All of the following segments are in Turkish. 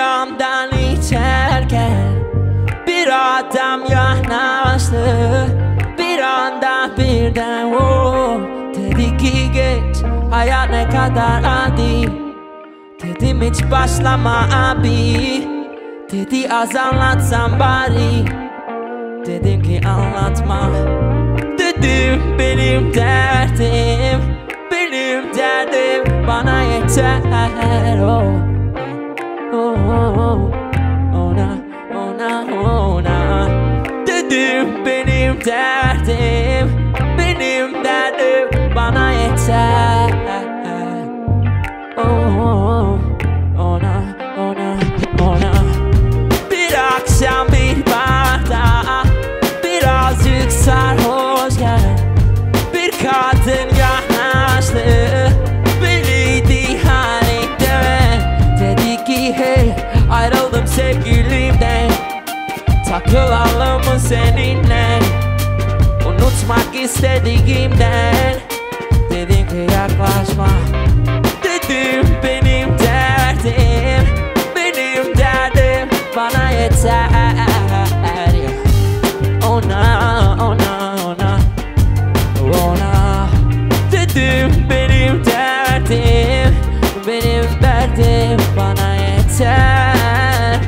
yandan içerken bir adam yanaştı. Bir anda birden dedi ki geç, hayat ne kadar adil. Dedim hiç başlama abi. Dedi az anlatsam bari. Dedim ki anlatma. Dedim benim derdim bana yeter. Ona dedim benim derdim bana yeter. Ona bir akşam bir barda birazcık sarhoşken bir kadın yanaştı. Beliydi halinde. Dedi ki hey, ayrıldım sevgilimden, takılalım mı seninle? Unutmak istediğimden. Dedim ki yaklaşma. Dedim benim derdim bana yeter. Ona dedim benim derdim bana yeter.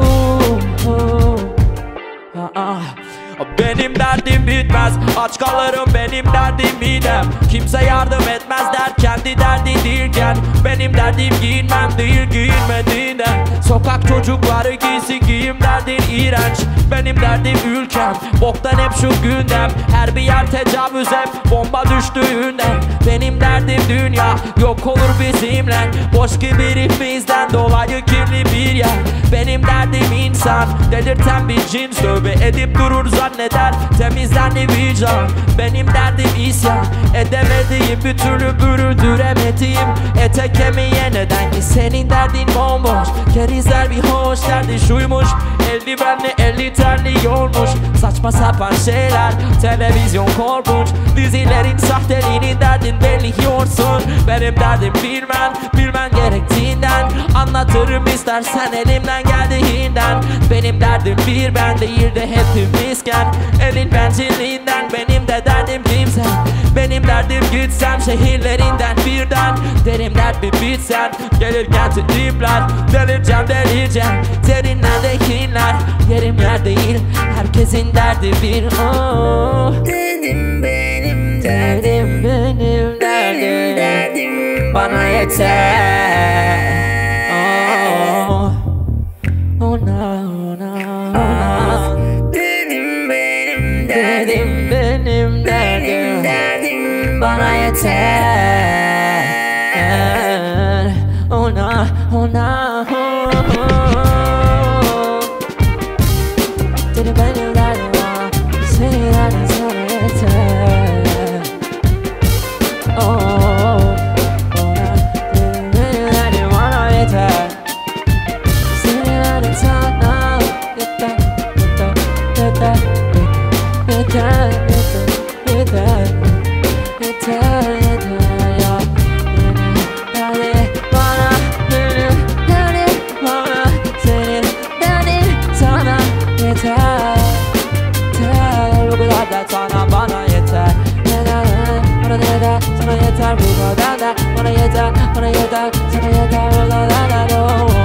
Benim derdim bitmez, aç kalırım benim derdim midem. Kimse yardım etmez der kendi derdi değilken. Benim derdim giyinmem değil giyinmediğinden. Sokak çocukları giysi giyim derdin iğrenç. Benim derdim ülkem, boktan hep şu gündem. Her bir yer tecavüz hep bomba düştüğünde. Benim derdim dünya yok olur bizimle. Boş kibirimizden dolayı kirli bir yer. Benim derdim insan, delirten bir cins. Tövbe edip durur zanneder temizlendi vicdan. Benim derdim isyan, edemediğim bir türlü büründüremediğim ete kemiğe neden ki senin derdin bomboş. Kerizler bir hoş derdi şuymuş, eldivenli 50 terli olmuş. Saçma sapan şeyler, televizyon korkunç. Dizilerin sahteliğini derdin belliyorsun. Benim derdim bilmen gerektiğinden. Anlatırım istersen elimden geldiğinden. Benim derdim bir ben değil de hepimizken. Elin bencilliğinden benim de derdim kimsen. Benim derdim gitsem şehirlerinden birden. Derim dert bir bitsen gelirken tripler. Delireceğim derinlerdekiler. Yerim yer değil, herkesin derdi bir. Dedim benim derdim bana yeter. Ona dedim benim derdim bana yeter. Ona dedim benim derdim senin derdin sana yeter. Ona dedim benim derdim bana yeter. Senin derdin sana yeter. Sana yeter, bana yeter, sana yeter,